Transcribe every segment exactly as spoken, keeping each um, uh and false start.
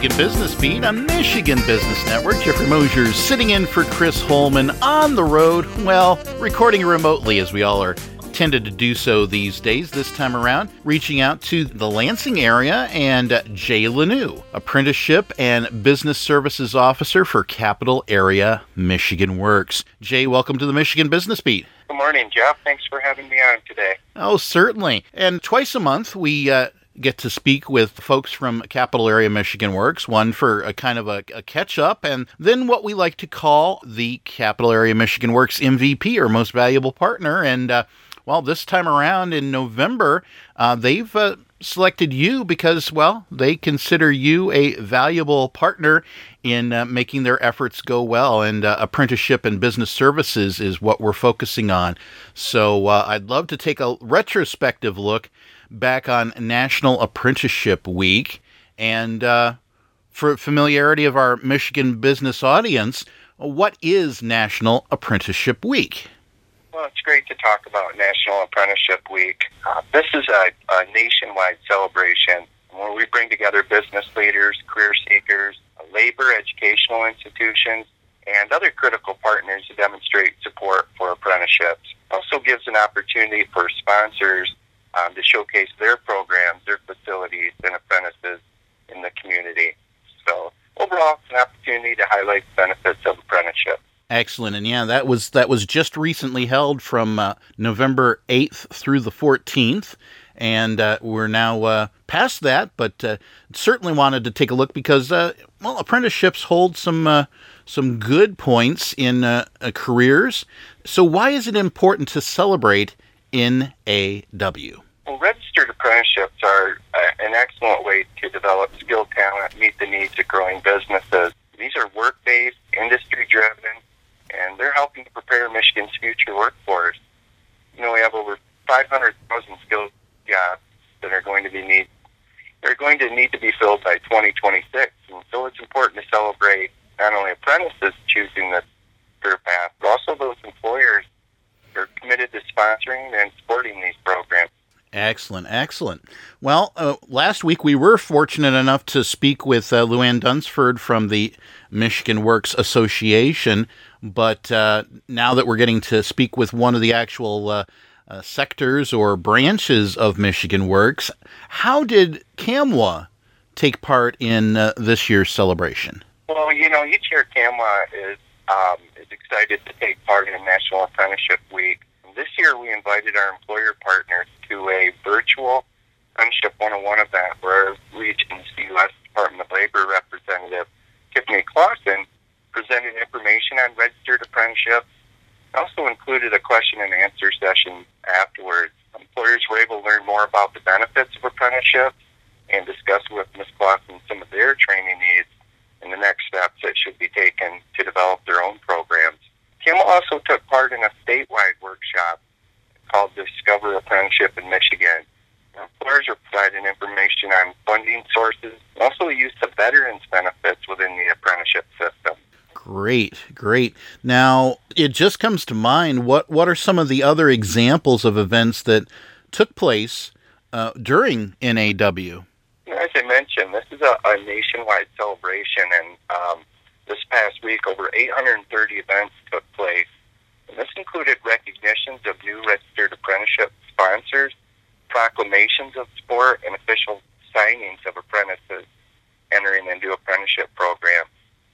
Michigan Business Beat on Michigan Business Network. Jeffrey Mosier's sitting in for Chris Holman on the road, well, recording remotely as we all are tended to do so these days. This time around, reaching out to the Lansing area and uh, Jay Lanou, Apprenticeship and Business Services Officer for Capital Area Michigan Works. Jay, welcome to the Michigan Business Beat. Good morning, Jeff. Thanks for having me on today. Oh, certainly. And twice a month, we uh, get to speak with folks from Capital Area Michigan Works, one for a kind of a, a catch-up, and then what we like to call the Capital Area Michigan Works M V P, or Most Valuable Partner. And, uh, well, this time around in November, uh, they've uh, selected you because, well, they consider you a valuable partner in uh, making their efforts go well, and uh, apprenticeship and business services is what we're focusing on. So uh, I'd love to take a retrospective look back on National Apprenticeship Week, and uh, for familiarity of our Michigan business audience, what is National Apprenticeship Week? Well, it's great to talk about National Apprenticeship Week. Uh, this is a, a nationwide celebration where we bring together business leaders, career seekers, labor, educational institutions, and other critical partners to demonstrate support for apprenticeships. It also gives an opportunity for sponsors um, to showcase their programs, their facilities, and apprentices in the community. So overall, it's an opportunity to highlight the benefits of apprenticeship. Excellent. And yeah, that was that was just recently held from uh, November eighth through the fourteenth. And uh, we're now uh, past that, but uh, certainly wanted to take a look because, uh, well, apprenticeships hold some uh, some good points in uh, uh, careers. So why is it important to celebrate N A W? Well, registered apprenticeships are uh, an excellent way to develop skilled talent, meet the needs of growing businesses. These are work-based, industry-driven, and they're helping to prepare Michigan's future workforce. You know, we have over five hundred thousand skilled jobs that are going to be need they're going to need to be filled by twenty twenty-six, and so it's important to celebrate not only apprentices choosing this career path, but also those employers who are committed to sponsoring and supporting these programs. Excellent, excellent. Well, uh, last week we were fortunate enough to speak with uh, Luann Dunsford from the Michigan Works Association, but uh, now that we're getting to speak with one of the actual uh, uh, sectors or branches of Michigan Works, how did CAMWA take part in uh, this year's celebration? Well, you know, each year CAMWA is, um, is excited to take part in National Apprenticeship Week. This year we invited our employer partners to a virtual Apprenticeship one oh one event where Region's U S Department of Labor representative Tiffany Clausen presented information on registered apprenticeships. Also included a question and answer session afterwards. Employers were able to learn more about the benefits of apprenticeships and discuss with Miz Clausen some of their training needs and the next steps that should be taken to develop their own programs. CAMWA also took part in a statewide workshop called Discover Apprenticeship in Michigan. Employers are providing information on funding sources, and also the use of veterans benefits within the apprenticeship system. Great, great. Now, it just comes to mind, what, what are some of the other examples of events that took place uh, during N A W? As I mentioned, this is a, a nationwide celebration, and um, this past week, over eight hundred thirty events took place. And this included recognitions of new registered apprenticeship sponsors, proclamations of support, and official signings of apprentices entering into apprenticeship programs.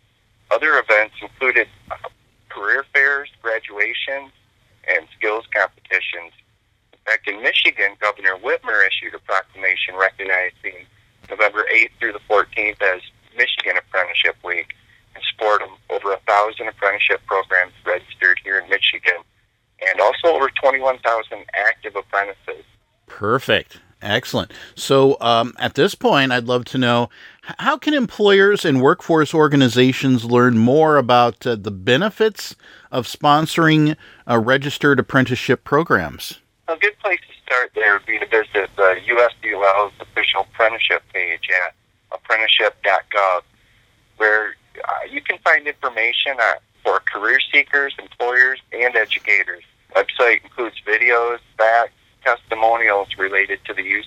Other events included uh, career fairs, graduations, and skills competitions. In fact, in Michigan, Governor Whitmer issued a proclamation recognizing November eighth through the fourteenth as Michigan Apprenticeship Week, and support of over a thousand apprenticeship programs registered here in Michigan, and also over twenty-one thousand active apprentices. Perfect. Excellent. So um, at this point, I'd love to know, how can employers and workforce organizations learn more about uh, the benefits of sponsoring uh, registered apprenticeship programs? A good place to start there would be to visit the U S D O L's official apprenticeship page at apprenticeship dot gov, where uh, you can find information uh, for career seekers, employers, and educators. The website includes videos, facts, testimonials related to the use of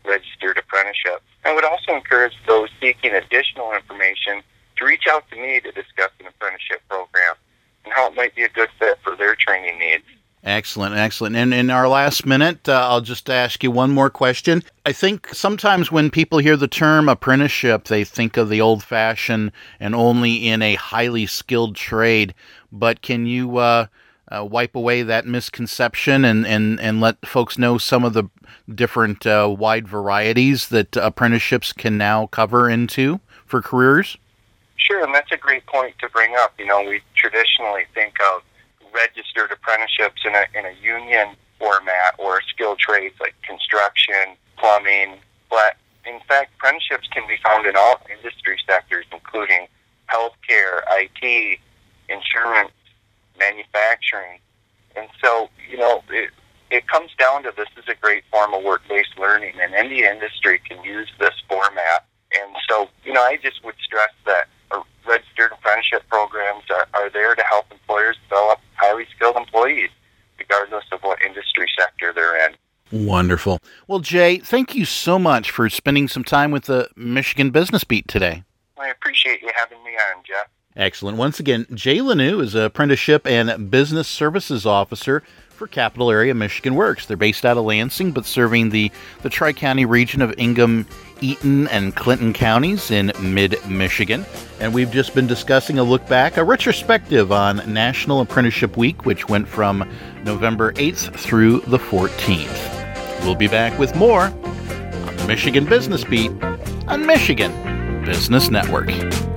registered apprenticeship. I would also encourage those seeking additional information to reach out to me to discuss an apprenticeship program and how it might be a good fit for their training needs. Excellent, excellent. And in our last minute, uh, I'll just ask you one more question. I think sometimes when people hear the term apprenticeship, they think of the old-fashioned and only in a highly skilled trade. But can you uh, uh, wipe away that misconception and, and, and let folks know some of the different uh, wide varieties that apprenticeships can now cover into for careers? Sure, and that's a great point to bring up. You know, we traditionally think of registered apprenticeships in a in a union format or skilled trades like construction, plumbing, but in fact, apprenticeships can be found in all industry sectors, including healthcare, I T, insurance, manufacturing. And so, you know, it, it comes down to this is a great form of work-based learning, and any industry can use this format. And so, you know, I just would stress that registered apprenticeship programs are, are there to help employers develop highly skilled employees, regardless of what industry sector they're in. Wonderful. Well, Jay, thank you so much for spending some time with the Michigan Business Beat today. I appreciate you having me on, Jeff. Excellent. Once again, Jay Lanou is a apprenticeship and business services officer for Capital Area Michigan Works. They're based out of Lansing, but serving the, the Tri-County region of Ingham, Eaton, and Clinton counties in mid-Michigan. And we've just been discussing a look back, a retrospective on National Apprenticeship Week, which went from November eighth through the fourteenth. We'll be back with more on the Michigan Business Beat on Michigan Business Network.